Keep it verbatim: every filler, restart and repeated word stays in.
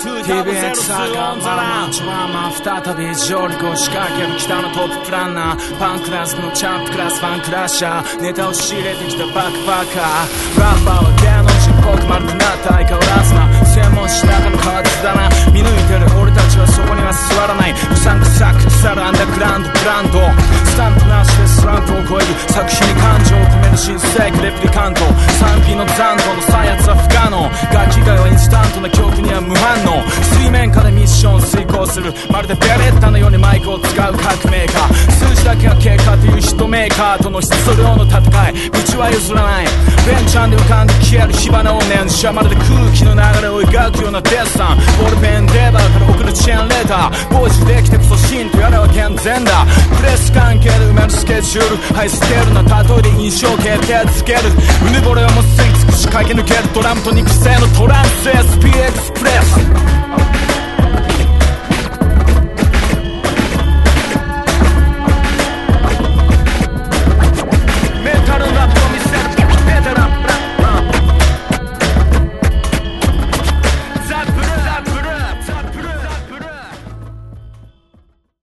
ティービーエックス サーカーマンチワーマン再び上陸を仕掛ける北のトッププランナーパンクラスのチャンプクラスファンクラッシャーネタを仕入れてきたバックパッカーラッパーは芸能人っぽく丸くなった相変わらずな専門しながら変わってだな見抜いてる俺たちはそこには座らないうさんくさく腐るアンダーグラウンドブランドスタンプなしでスランプを超える作品に感情を込める新世紀レプリカント賛否の残土の再発は不可能楽器界はインスタントな曲には無反応水面下でミッションを遂行するまるでベレッタのようにマイクを使う革命家数字だけが経過というヒットメーカーとの質量の戦い道は譲らないベンチャンで浮かんで消える火花を念じはまるで空気の流れを描くようなデッサンボールペンデーバーから送るチェーンレター傍受できてこそ真とやらは健全だプレス関係で埋めるスケジュールハイステールな例えで印象決定づけるうぬぼれをも吸い尽くし駆け抜けるドラムと肉声のトランス エスピー エクスプレス